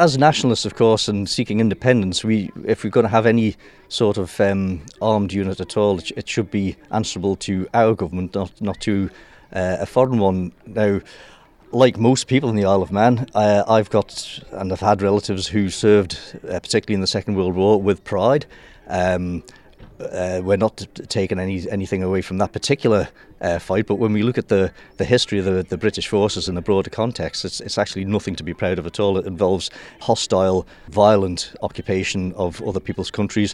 as nationalists, of course, and seeking independence, if we're going to have any sort of armed unit at all, it should be answerable to our government, not to a foreign one. Now, like most people in the Isle of Man, I've got and I've had relatives who served, particularly in the Second World War, with pride. We're not taking anything away from that particular fight, but when we look at the history of the British forces in a broader context, it's actually nothing to be proud of at all. It involves hostile, violent occupation of other people's countries,